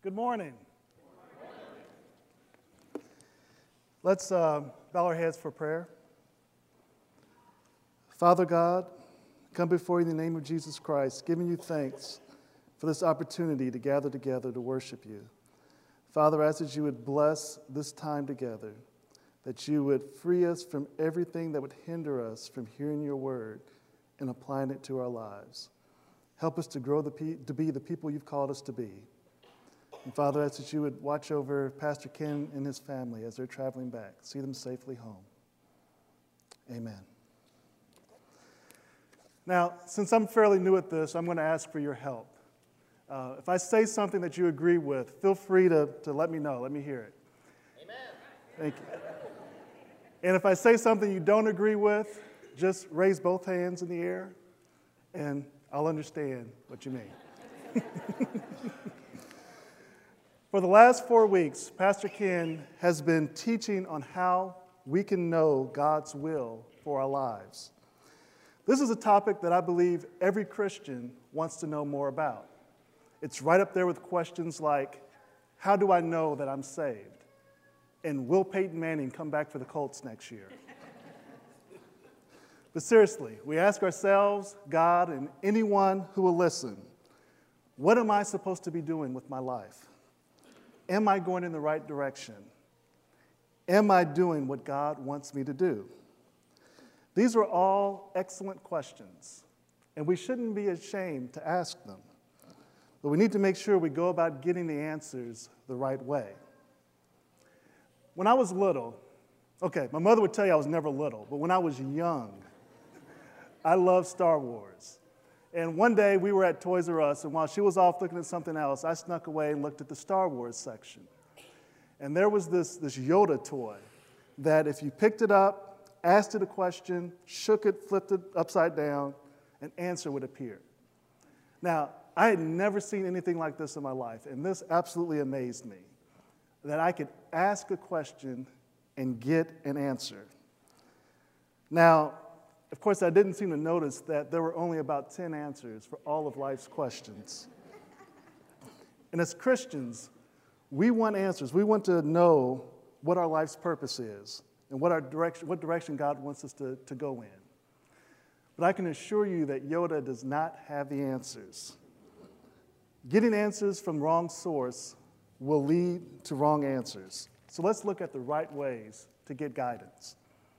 Good morning. Let's bow our heads for prayer. Father God, come before you in the name of Jesus Christ, giving you thanks for this opportunity to gather together to worship you. Father, I ask that you would bless this time together, that you would free us from everything that would hinder us from hearing your word and applying it to our lives. Help us to grow to be the people you've called us to be. And Father, I ask that you would watch over Pastor Ken and his family as they're traveling back. See them safely home. Amen. Now, since I'm fairly new at this, I'm going to ask for your help. If I say something that you agree with, feel free to let me know. Let me hear it. Amen. Thank you. And if I say something you don't agree with, just raise both hands in the air, and I'll understand what you mean. For the last 4 weeks, Pastor Ken has been teaching on how we can know God's will for our lives. This is a topic that I believe every Christian wants to know more about. It's right up there with questions like, how do I know that I'm saved? And will Peyton Manning come back for the Colts next year? But seriously, we ask ourselves, God, and anyone who will listen, what am I supposed to be doing with my life? Am I going in the right direction? Am I doing what God wants me to do? These are all excellent questions, and we shouldn't be ashamed to ask them. But we need to make sure we go about getting the answers the right way. When I was little, my mother would tell you I was never little, but when I was young, I loved Star Wars. And one day we were at Toys R Us, and while she was off looking at something else, I snuck away and looked at the Star Wars section. And there was this Yoda toy that if you picked it up, asked it a question, shook it, flipped it upside down, an answer would appear. Now, I had never seen anything like this in my life, and this absolutely amazed me, that I could ask a question and get an answer. Now, of course, I didn't seem to notice that there were only about 10 answers for all of life's questions. And as Christians, we want answers. We want to know what our life's purpose is and what direction God wants us to go in. But I can assure you that Yoda does not have the answers. Getting answers from the wrong source will lead to wrong answers. So let's look at the right ways to get guidance.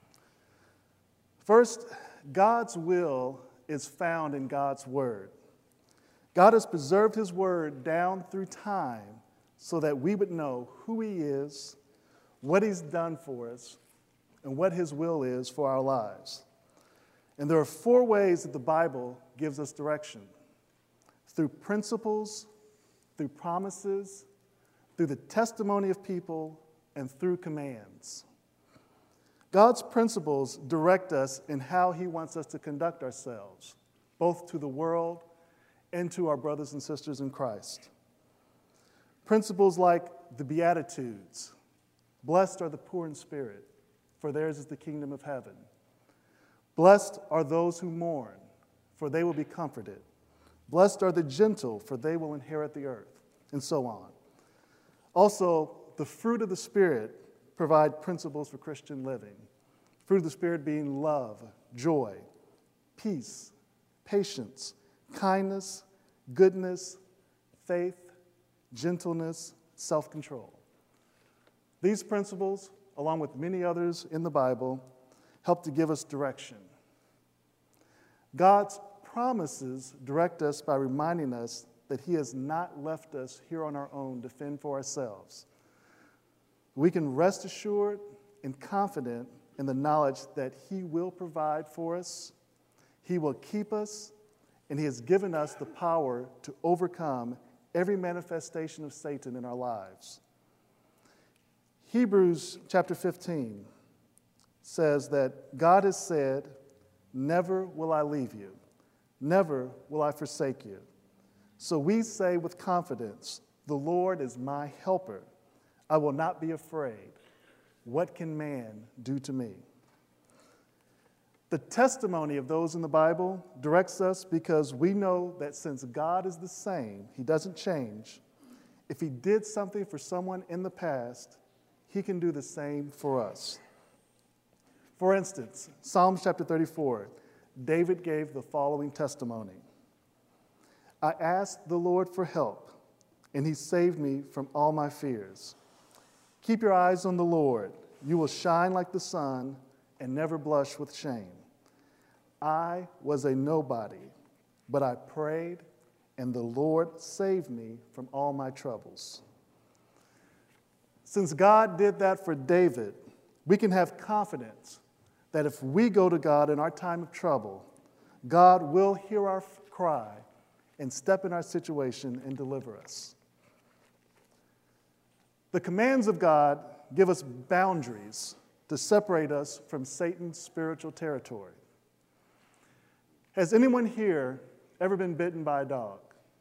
First, God's will is found in God's word. God has preserved his word down through time so that we would know who he is, what he's done for us, and what his will is for our lives. And there are 4 ways that the Bible gives us direction: through principles, through promises, through the testimony of people, and through commands. God's principles direct us in how he wants us to conduct ourselves, both to the world and to our brothers and sisters in Christ. Principles like the Beatitudes. Blessed are the poor in spirit, for theirs is the kingdom of heaven. Blessed are those who mourn, for they will be comforted. Blessed are the gentle, for they will inherit the earth, and so on. Also, the fruit of the Spirit provide principles for Christian living. Fruit of the Spirit being love, joy, peace, patience, kindness, goodness, faith, gentleness, self-control. These principles, along with many others in the Bible, help to give us direction. God's promises direct us by reminding us that he has not left us here on our own to fend for ourselves. We can rest assured and confident in the knowledge that he will provide for us, he will keep us, and he has given us the power to overcome every manifestation of Satan in our lives. Hebrews chapter 15 says that God has said, "Never will I leave you, never will I forsake you." So we say with confidence, "The Lord is my helper. I will not be afraid. What can man do to me?" The testimony of those in the Bible directs us because we know that since God is the same, he doesn't change, if he did something for someone in the past, he can do the same for us. For instance, Psalms chapter 34, David gave the following testimony. I asked the Lord for help, and he saved me from all my fears. Keep your eyes on the Lord. You will shine like the sun and never blush with shame. I was a nobody, but I prayed, and the Lord saved me from all my troubles. Since God did that for David, we can have confidence that if we go to God in our time of trouble, God will hear our cry and step in our situation and deliver us. The commands of God give us boundaries to separate us from Satan's spiritual territory. Has anyone here ever been bitten by a dog?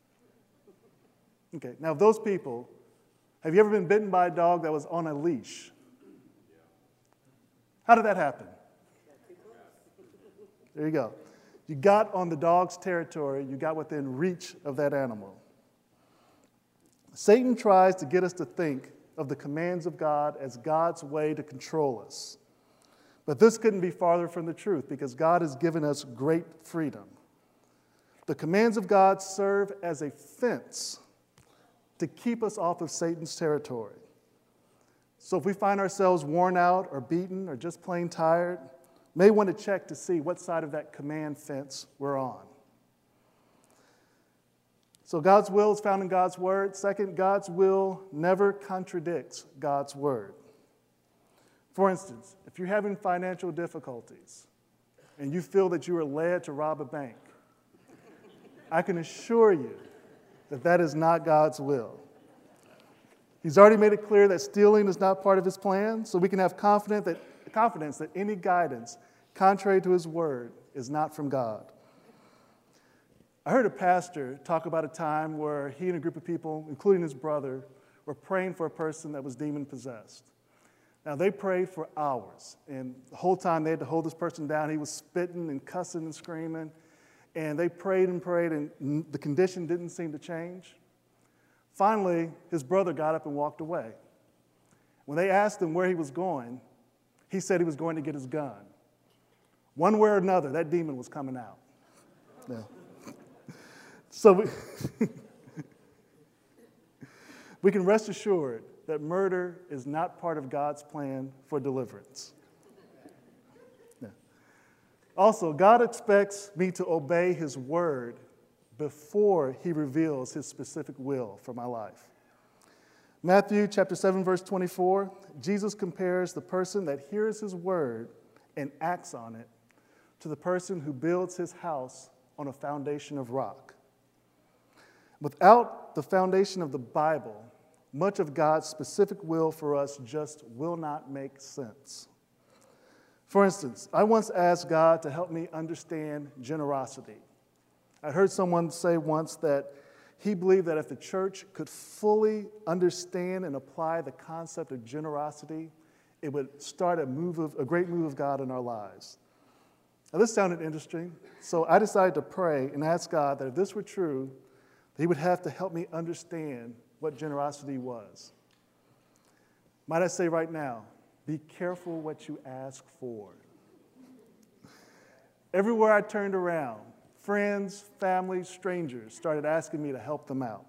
Okay, now of those people, have you ever been bitten by a dog that was on a leash? How did that happen? There you go. You got on the dog's territory, you got within reach of that animal. Satan tries to get us to think of the commands of God as God's way to control us. But this couldn't be farther from the truth because God has given us great freedom. The commands of God serve as a fence to keep us off of Satan's territory. So if we find ourselves worn out or beaten or just plain tired, may want to check to see what side of that command fence we're on. So God's will is found in God's word. Second, God's will never contradicts God's word. For instance, if you're having financial difficulties and you feel that you are led to rob a bank, I can assure you that that is not God's will. He's already made it clear that stealing is not part of his plan, so we can have confidence that any guidance contrary to his word is not from God. I heard a pastor talk about a time where he and a group of people, including his brother, were praying for a person that was demon-possessed. Now, they prayed for hours, and the whole time they had to hold this person down. He was spitting and cussing and screaming, and they prayed, and the condition didn't seem to change. Finally, his brother got up and walked away. When they asked him where he was going, he said he was going to get his gun. One way or another, that demon was coming out. Yeah. So we can rest assured that murder is not part of God's plan for deliverance. Yeah. Also, God expects me to obey his word before he reveals his specific will for my life. Matthew chapter 7, verse 24, Jesus compares the person that hears his word and acts on it to the person who builds his house on a foundation of rock. Without the foundation of the Bible, much of God's specific will for us just will not make sense. For instance, I once asked God to help me understand generosity. I heard someone say once that he believed that if the church could fully understand and apply the concept of generosity, it would start a great move of God in our lives. Now, this sounded interesting, so I decided to pray and ask God that if this were true, that he would have to help me understand what generosity was. Might I say right now, be careful what you ask for. Everywhere I turned around, friends, family, strangers started asking me to help them out.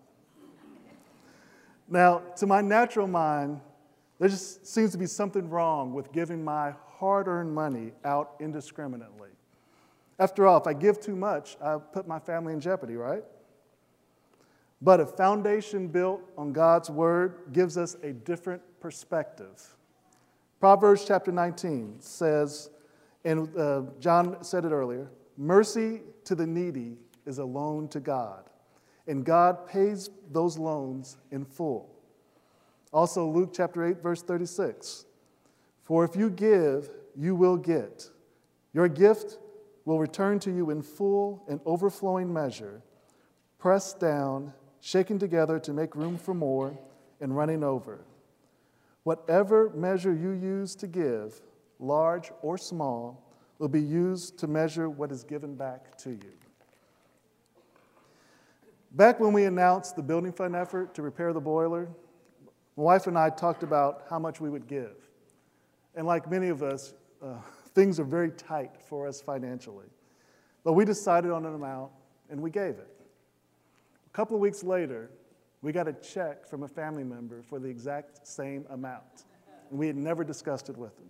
Now, to my natural mind, there just seems to be something wrong with giving my hard-earned money out indiscriminately. After all, if I give too much, I put my family in jeopardy, right? But a foundation built on God's word gives us a different perspective. Proverbs chapter 19 says, and John said it earlier, mercy to the needy is a loan to God, and God pays those loans in full. Also, Luke chapter 8, verse 36, for if you give, you will get. Your gift will return to you in full and overflowing measure, pressed down, shaken together to make room for more, and running over. Whatever measure you use to give, large or small, will be used to measure what is given back to you. Back when we announced the building fund effort to repair the boiler, my wife and I talked about how much we would give. And like many of us, things are very tight for us financially. But we decided on an amount, and we gave it. A couple of weeks later, we got a check from a family member for the exact same amount. And we had never discussed it with them.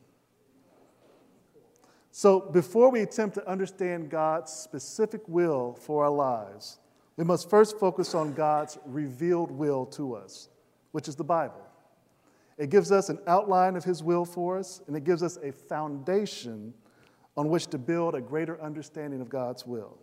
So before we attempt to understand God's specific will for our lives, we must first focus on God's revealed will to us, which is the Bible. It gives us an outline of His will for us, and it gives us a foundation on which to build a greater understanding of God's will.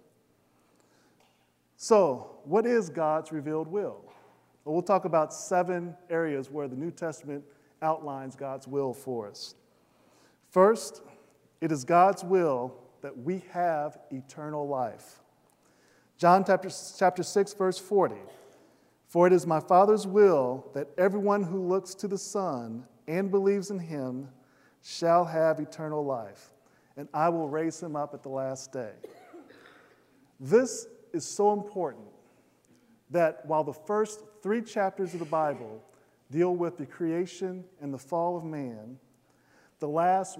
So, what is God's revealed will? Well, we'll talk about 7 areas where the New Testament outlines God's will for us. First, it is God's will that we have eternal life. John chapter 6, verse 40. For it is my Father's will that everyone who looks to the Son and believes in Him shall have eternal life, and I will raise him up at the last day. This is so important that while the first 3 chapters of the Bible deal with the creation and the fall of man, the last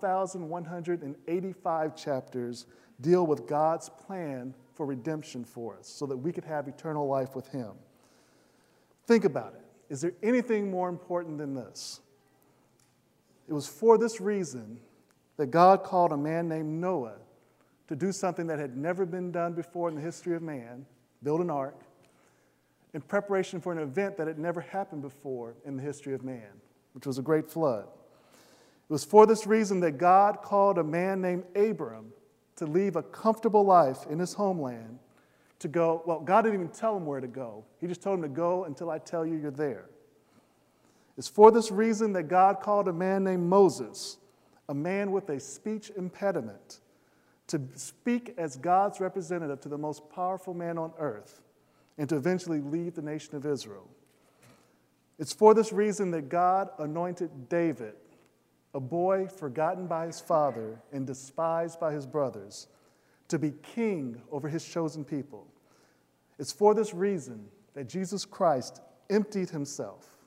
1,185 chapters deal with God's plan for redemption for us so that we could have eternal life with Him. Think about it. Is there anything more important than this? It was for this reason that God called a man named Noah to do something that had never been done before in the history of man, build an ark, in preparation for an event that had never happened before in the history of man, which was a great flood. It was for this reason that God called a man named Abram to leave a comfortable life in his homeland to go. Well, God didn't even tell him where to go. He just told him to go until I tell you you're there. It's for this reason that God called a man named Moses, a man with a speech impediment, to speak as God's representative to the most powerful man on earth and to eventually lead the nation of Israel. It's for this reason that God anointed David, a boy forgotten by his father and despised by his brothers, to be king over His chosen people. It's for this reason that Jesus Christ emptied Himself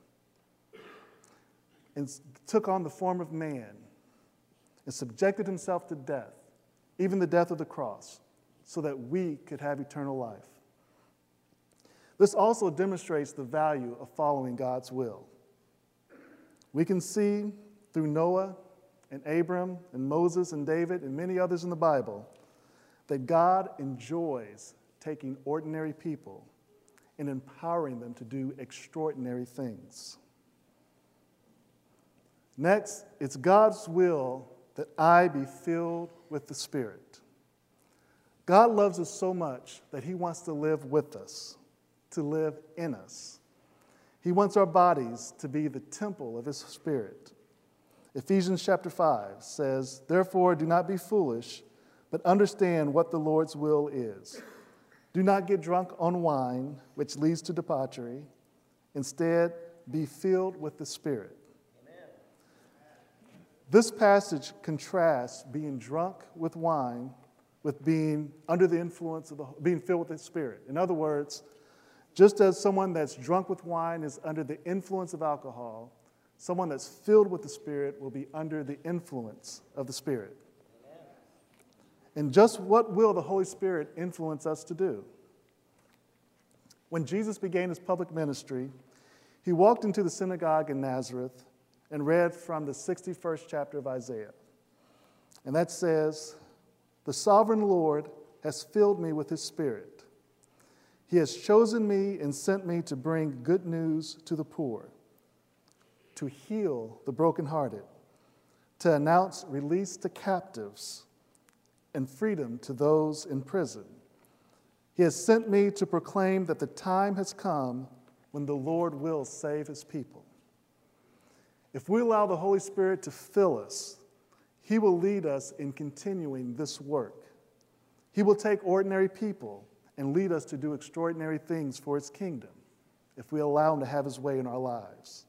and took on the form of man and subjected Himself to death, even the death of the cross, so that we could have eternal life. This also demonstrates the value of following God's will. We can see through Noah and Abram and Moses and David and many others in the Bible that God enjoys taking ordinary people and empowering them to do extraordinary things. Next, it's God's will that I be filled with the Spirit. God loves us so much that He wants to live with us, to live in us. He wants our bodies to be the temple of His Spirit. Ephesians chapter 5 says, "Therefore do not be foolish, but understand what the Lord's will is. Do not get drunk on wine, which leads to debauchery. Instead, be filled with the Spirit." Amen. This passage contrasts being drunk with wine with being under the influence of being filled with the Spirit. In other words, just as someone that's drunk with wine is under the influence of alcohol, someone that's filled with the Spirit will be under the influence of the Spirit. Amen. And just what will the Holy Spirit influence us to do? When Jesus began His public ministry, He walked into the synagogue in Nazareth and read from the 61st chapter of Isaiah. And that says, "The sovereign Lord has filled me with His Spirit. He has chosen me and sent me to bring good news to the poor, to heal the brokenhearted, to announce release to captives and freedom to those in prison. He has sent me to proclaim that the time has come when the Lord will save His people." If we allow the Holy Spirit to fill us, He will lead us in continuing this work. He will take ordinary people and lead us to do extraordinary things for His kingdom if we allow Him to have His way in our lives.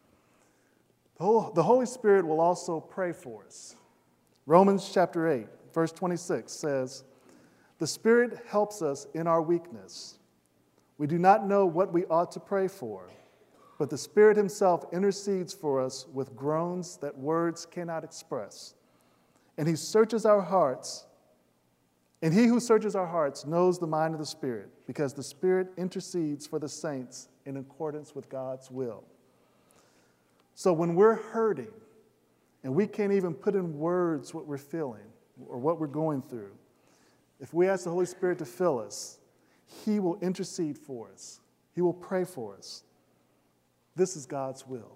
The Holy Spirit will also pray for us. Romans chapter 8, verse 26 says, "The Spirit helps us in our weakness. We do not know what we ought to pray for, but the Spirit himself intercedes for us with groans that words cannot express. And he searches our hearts, and he who searches our hearts knows the mind of the Spirit, because the Spirit intercedes for the saints in accordance with God's will. So when we're hurting, and we can't even put in words what we're feeling or what we're going through, if we ask the Holy Spirit to fill us, he will intercede for us. He will pray for us. This is God's will.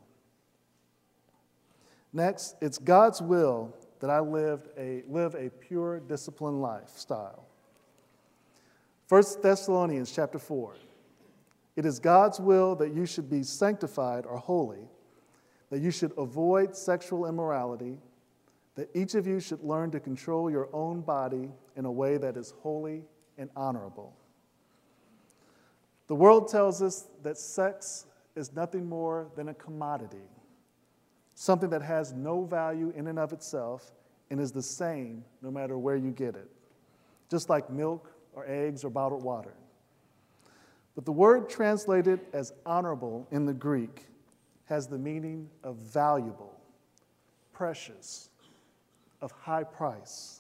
Next, it's God's will that I live a pure, disciplined lifestyle. 1 Thessalonians chapter 4. It is God's will that you should be sanctified or holy, that you should avoid sexual immorality, that each of you should learn to control your own body in a way that is holy and honorable. The world tells us that sex is nothing more than a commodity, something that has no value in and of itself and is the same no matter where you get it, just like milk or eggs or bottled water. But the word translated as honorable in the Greek has the meaning of valuable, precious, of high price.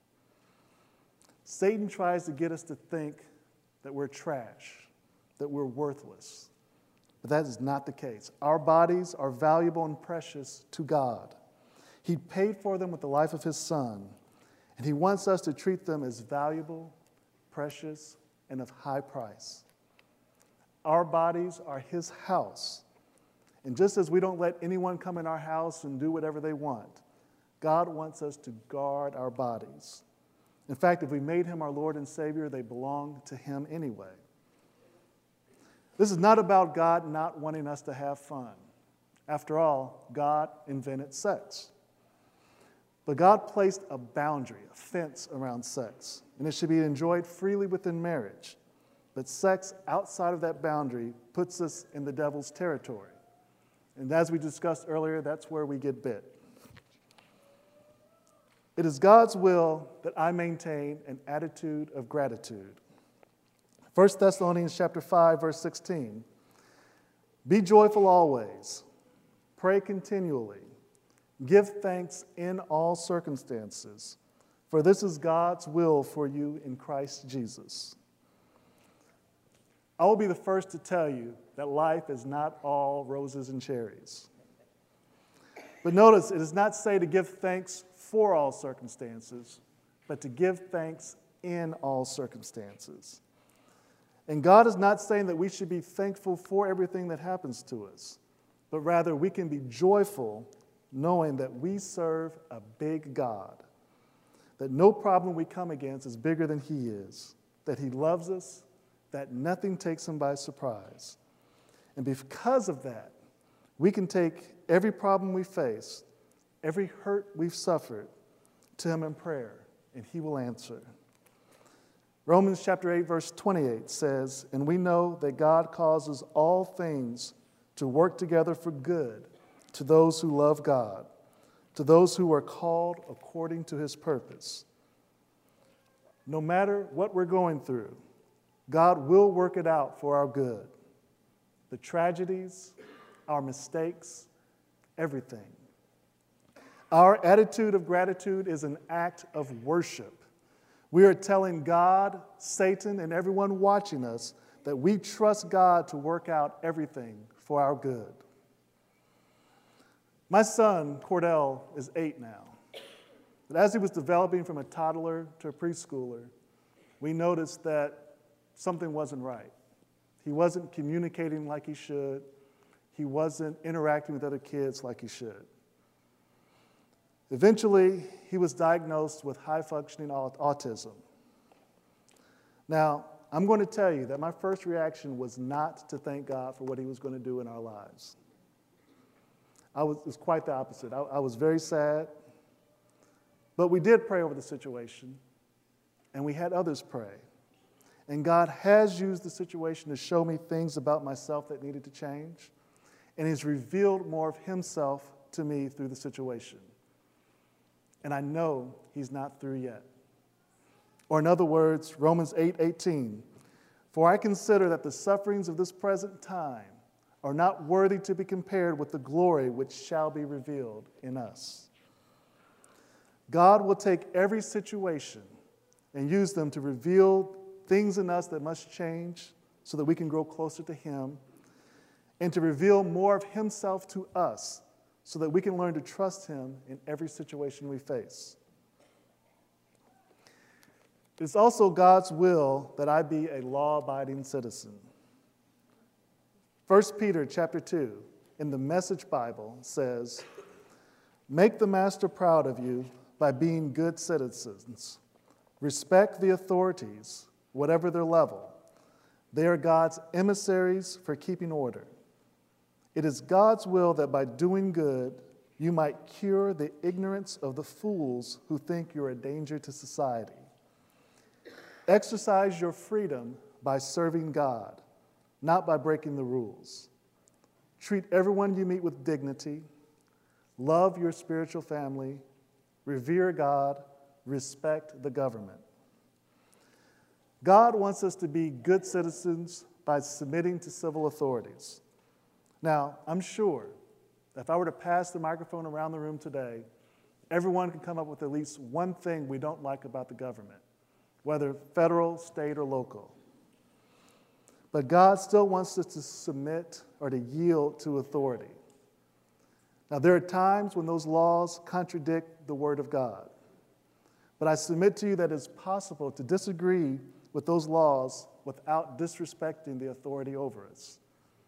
Satan tries to get us to think that we're trash, that we're worthless. But that is not the case. Our bodies are valuable and precious to God. He paid for them with the life of his Son, and he wants us to treat them as valuable, precious, and of high price. Our bodies are his house. And just as we don't let anyone come in our house and do whatever they want, God wants us to guard our bodies. In fact, if we made him our Lord and Savior, they belong to him anyway. This is not about God not wanting us to have fun. After all, God invented sex. But God placed a boundary, a fence around sex, and it should be enjoyed freely within marriage. But sex outside of that boundary puts us in the devil's territory. And as we discussed earlier, that's where we get bit. It is God's will that I maintain an attitude of gratitude. 1 Thessalonians chapter 5, verse 16. Be joyful always. Pray continually. Give thanks in all circumstances, for this is God's will for you in Christ Jesus. I will be the first to tell you that life is not all roses and cherries. But notice, it does not say to give thanks for all circumstances, but to give thanks in all circumstances. And God is not saying that we should be thankful for everything that happens to us, but rather we can be joyful knowing that we serve a big God, that no problem we come against is bigger than he is, that he loves us, that nothing takes him by surprise. And because of that, we can take every problem we face, every hurt we've suffered, to him in prayer, and he will answer. Romans chapter 8, verse 28 says, and we know that God causes all things to work together for good to those who love God, to those who are called according to his purpose. No matter what we're going through, God will work it out for our good. The tragedies, our mistakes, everything. Our attitude of gratitude is an act of worship. We are telling God, Satan, and everyone watching us that we trust God to work out everything for our good. My son, Cordell, is 8 now. But as he was developing from a toddler to a preschooler, we noticed that something wasn't right. He wasn't communicating like he should. He wasn't interacting with other kids like he should. Eventually, he was diagnosed with high-functioning autism. Now, I'm going to tell you that my first reaction was not to thank God for what he was going to do in our lives. It was quite the opposite. I was very sad, but we did pray over the situation, and we had others pray. And God has used the situation to show me things about myself that needed to change, and he's revealed more of himself to me through the situation. And I know he's not through yet. Or in other words, Romans 8:18, For I consider that the sufferings of this present time are not worthy to be compared with the glory which shall be revealed in us. God will take every situation and use them to reveal things in us that must change so that we can grow closer to Him, and to reveal more of Himself to us so that we can learn to trust Him in every situation we face. It's also God's will that I be a law-abiding citizen. 1 Peter chapter 2 in the Message Bible says, "Make the master proud of you by being good citizens. Respect the authorities, whatever their level. They are God's emissaries for keeping order. It is God's will that by doing good, you might cure the ignorance of the fools who think you're a danger to society. Exercise your freedom by serving God, not by breaking the rules. Treat everyone you meet with dignity. Love your spiritual family. Revere God. Respect the government." God wants us to be good citizens by submitting to civil authorities. Now, I'm sure that if I were to pass the microphone around the room today, everyone can come up with at least one thing we don't like about the government, whether federal, state, or local. But God still wants us to submit or to yield to authority. Now, there are times when those laws contradict the Word of God. But I submit to you that it's possible to disagree with those laws without disrespecting the authority over us.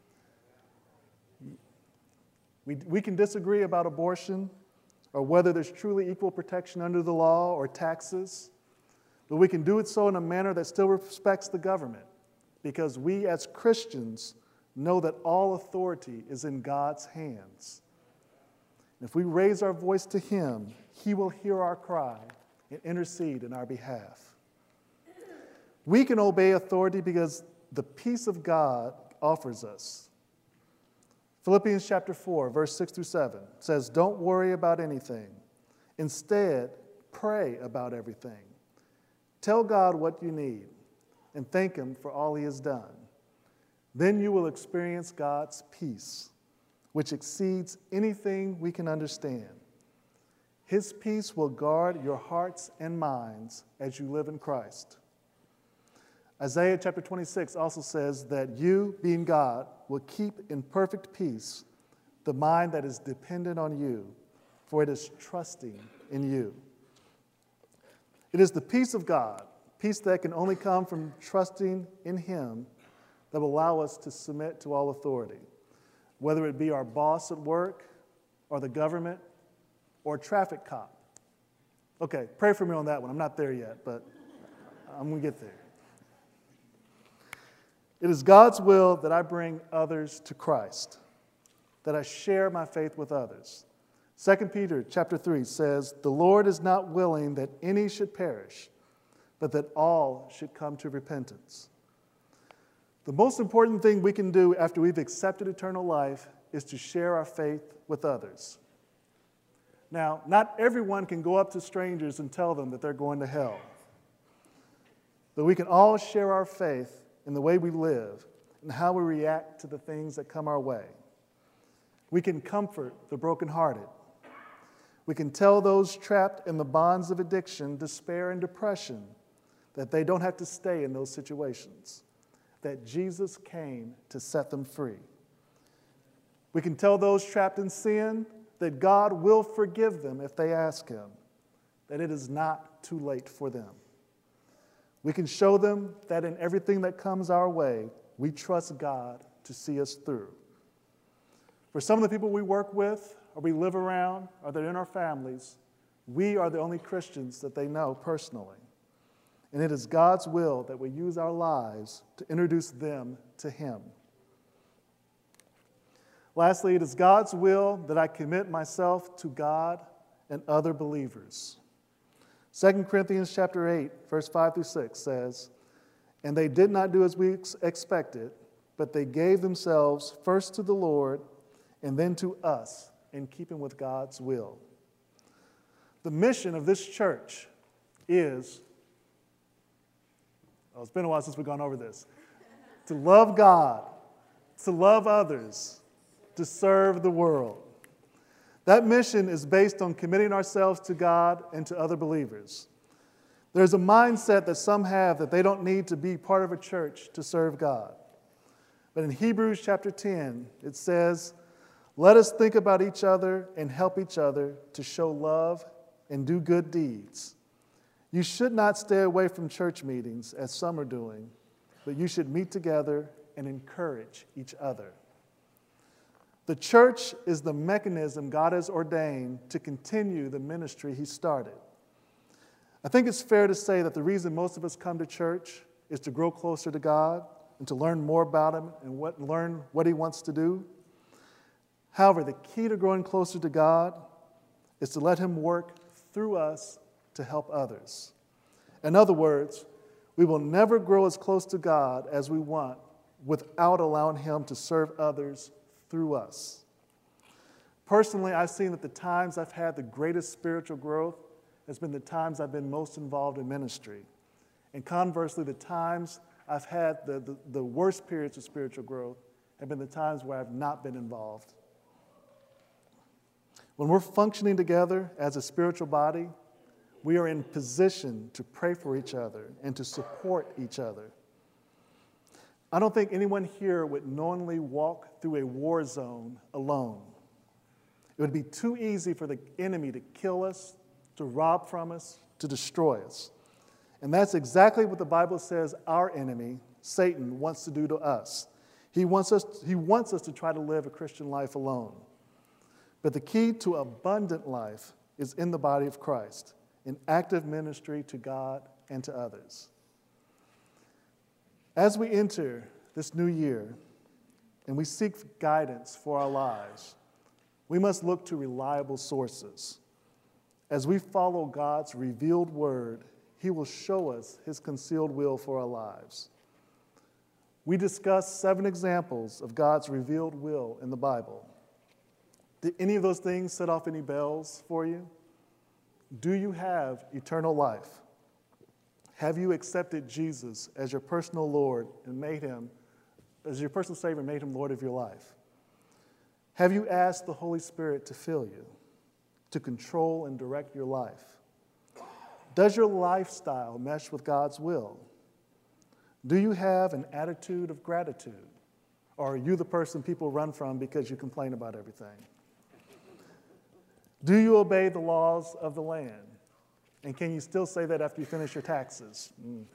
We can disagree about abortion or whether there's truly equal protection under the law or taxes, but we can do it so in a manner that still respects the government, because we as Christians know that all authority is in God's hands. If we raise our voice to Him, He will hear our cry and intercede in our behalf. We can obey authority because the peace of God offers us. Philippians chapter 4, verse 6 through 7 says, "Don't worry about anything. Instead, pray about everything. Tell God what you need and thank Him for all He has done. Then you will experience God's peace, which exceeds anything we can understand. His peace will guard your hearts and minds as you live in Christ." Isaiah chapter 26 also says that you, being God, will keep in perfect peace the mind that is dependent on you, for it is trusting in you. It is the peace of God, peace that can only come from trusting in Him, that will allow us to submit to all authority, whether it be our boss at work or the government or a traffic cop. Okay, pray for me on that one. I'm not there yet, but I'm going to get there. It is God's will that I bring others to Christ, that I share my faith with others. 2 Peter chapter 3 says, "The Lord is not willing that any should perish, but that all should come to repentance." The most important thing we can do after we've accepted eternal life is to share our faith with others. Now, not everyone can go up to strangers and tell them that they're going to hell. But we can all share our faith in the way we live and how we react to the things that come our way. We can comfort the brokenhearted. We can tell those trapped in the bonds of addiction, despair, and depression that they don't have to stay in those situations, that Jesus came to set them free. We can tell those trapped in sin that God will forgive them if they ask Him, that it is not too late for them. We can show them that in everything that comes our way, we trust God to see us through. For some of the people we work with, or we live around, or that are in our families, we are the only Christians that they know personally. And it is God's will that we use our lives to introduce them to Him. Lastly, it is God's will that I commit myself to God and other believers. 2 Corinthians chapter 8, verse 5 through 6 says, "And they did not do as we expected, but they gave themselves first to the Lord and then to us, in keeping with God's will." The mission of this church is, it's been a while since we've gone over this. to love God, to love others, to serve the world. That mission is based on committing ourselves to God and to other believers. There's a mindset that some have that they don't need to be part of a church to serve God. But in Hebrews chapter 10, it says, "Let us think about each other and help each other to show love and do good deeds. You should not stay away from church meetings, as some are doing, but you should meet together and encourage each other." The church is the mechanism God has ordained to continue the ministry He started. I think it's fair to say that the reason most of us come to church is to grow closer to God and to learn more about Him and learn what He wants to do. However, the key to growing closer to God is to let Him work through us to help others. In other words, we will never grow as close to God as we want without allowing Him to serve others through us. Personally, I've seen that the times I've had the greatest spiritual growth has been the times I've been most involved in ministry. And conversely, the times I've had the worst periods of spiritual growth have been the times where I've not been involved. When we're functioning together as a spiritual body, we are in position to pray for each other and to support each other. I don't think anyone here would knowingly walk through a war zone alone. It would be too easy for the enemy to kill us, to rob from us, to destroy us. And that's exactly what the Bible says our enemy, Satan, wants to do to us. He wants us to try to live a Christian life alone. But the key to abundant life is in the body of Christ, in active ministry to God and to others. As we enter this new year and we seek guidance for our lives, we must look to reliable sources. As we follow God's revealed word, He will show us His concealed will for our lives. We discussed 7 examples of God's revealed will in the Bible. Did any of those things set off any bells for you? Do you have eternal life? Have you accepted Jesus as your personal Lord and made Him, as your personal Savior, and made Him Lord of your life? Have you asked the Holy Spirit to fill you, to control and direct your life? Does your lifestyle mesh with God's will? Do you have an attitude of gratitude? Or are you the person people run from because you complain about everything? Do you obey the laws of the land? And can you still say that after you finish your taxes?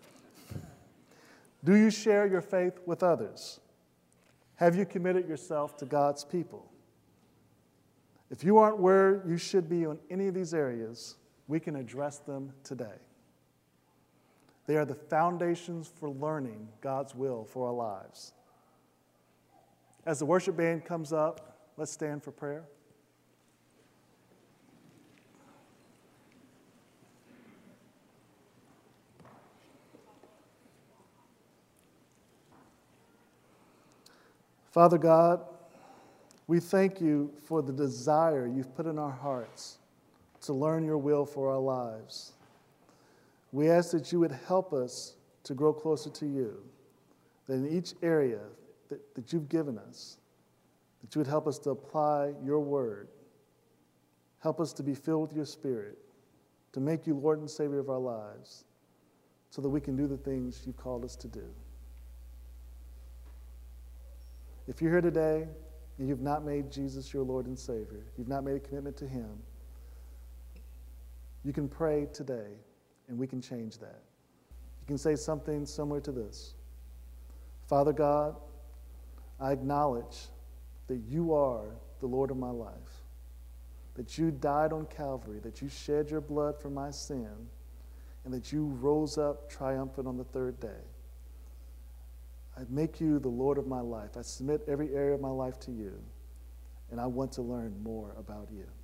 Do you share your faith with others? Have you committed yourself to God's people? If you aren't where you should be in any of these areas, we can address them today. They are the foundations for learning God's will for our lives. As the worship band comes up, let's stand for prayer. Father God, we thank you for the desire you've put in our hearts to learn your will for our lives. We ask that you would help us to grow closer to you, that in each area that you've given us, that you would help us to apply your word. Help us to be filled with your Spirit, to make you Lord and Savior of our lives, so that we can do the things you've called us to do. If you're here today and you've not made Jesus your Lord and Savior, you've not made a commitment to Him, you can pray today and we can change that. You can say something similar to this. Father God, I acknowledge that you are the Lord of my life, that you died on Calvary, that you shed your blood for my sin, and that you rose up triumphant on the 3rd day. I make you the Lord of my life. I submit every area of my life to you, and I want to learn more about you.